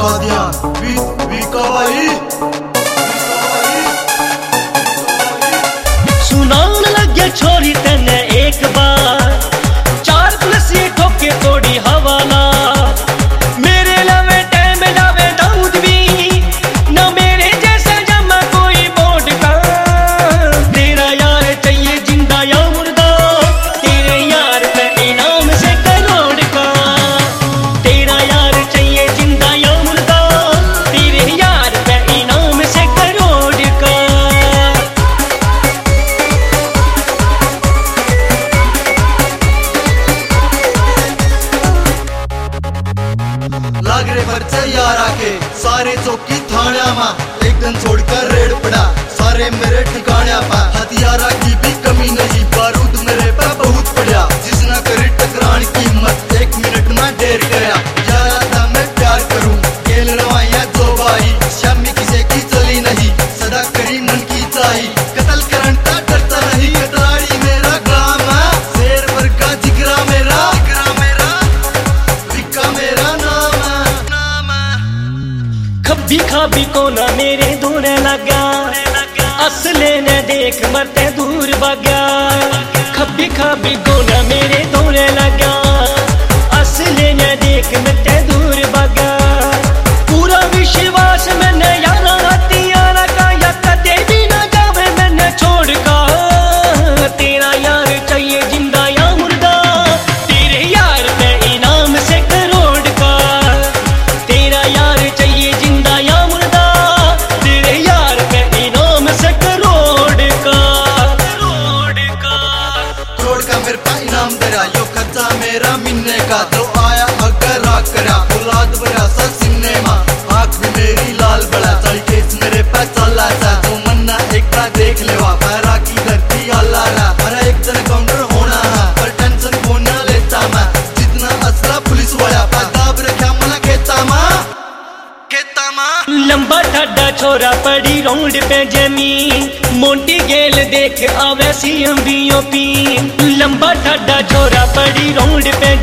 का ध्यान वीका भाई सुनान लगे छोरी तने एक बार 4+ ये ठोके तोड़ी हवाला मेरे लवे टाइम लावे दाऊद भी न मेरे जैसा जमा कोई बोर्ड का तेरा यार चाहिए जिंदा या मुर्दा तेरे यार पे इनाम से करोड़ का तेरा यार चाहिए जिंदा या मुर्दा तेरे यार पे इनाम से करोड़ का लाग रे पर्चे यारा के सारे चौकी थाना मा एक दिन छोड़कर रेड पड़ा सारे मेरे ठिकाने पा हथियारा की भी कमी नहीं बारूद मेरे पे बहुत पड़ा जिसना करे टकरान की हिम्मत 1 मिनट में ढेर गया यारा था मैं प्यार करूं खेल रवाइया जो भाई शामी किसे की चली नहीं सदा करी मन की चाही कत्ल करन का डरता नहीं कतराड़ी मेरा काम है शेर वर्गा जिगरा मेरा विका मेरा खब्बी खाबी को ना मेरे दूर लगा असले ने देख मरते दूर भागा खब्बी खाबी को ना मेरे दूर लगा असले ने देख मरते दूर भागा पूरा विश्वास मैंने यारा हथियारा का या कदे भी ना जावे मैंने छोड़ का तेरा यार चाहिए जिंदा या मुर्दा तेरे यार पे इनाम से करोड़ का तेरा यार चाहिए जिंदा या मुर्दा तेरे यार पे इनाम से करोड़ का मेरे पा इनाम दरा यो खर्चा मेरा मिलने का जो आया अगर आ करा औलाद बड़ा सा सिनेमा आँख भी मेरी लाल बड़ा चल केस मेरे पे चला था तो मन्ना एक बार देख ले वा पैरा की धरती अल्लाह रा हर एक दिन काउंटर होना है पर टेंशन को ना लेता मैं जितना असला पुलिस वाला पा दाब रखा मना कहता माँ लंबा ठाडा छोरा पड़ी रोड पे जमीन मोटी गेल देख आवे CM VOP लंबा ठाडा छोरा पड़ी रोड पे